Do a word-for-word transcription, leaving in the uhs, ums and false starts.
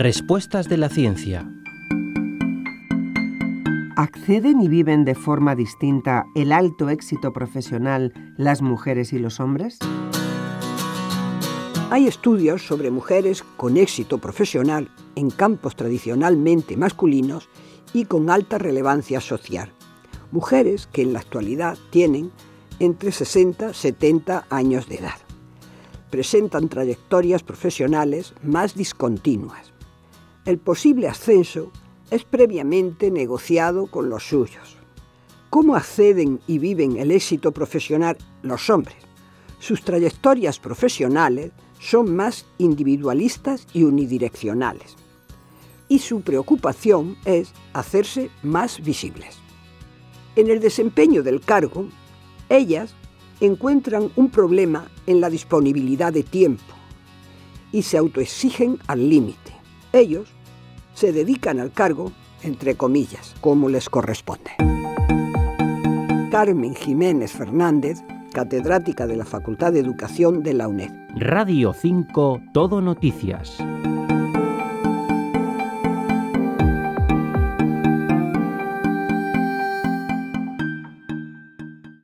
Respuestas de la ciencia. ¿Acceden y viven de forma distinta el alto éxito profesional las mujeres y los hombres? Hay estudios sobre mujeres con éxito profesional en campos tradicionalmente masculinos y con alta relevancia social. Mujeres que en la actualidad tienen entre sesenta y setenta años de edad. Presentan trayectorias profesionales más discontinuas. El posible ascenso es previamente negociado con los suyos. ¿Cómo acceden y viven el éxito profesional los hombres? Sus trayectorias profesionales son más individualistas y unidireccionales. Y su preocupación es hacerse más visibles. En el desempeño del cargo, ellas encuentran un problema en la disponibilidad de tiempo y se autoexigen al límite. Ellos se dedican al cargo, entre comillas, como les corresponde. Carmen Jiménez Fernández, catedrática de la Facultad de Educación de la UNED. Radio cinco, Todo Noticias.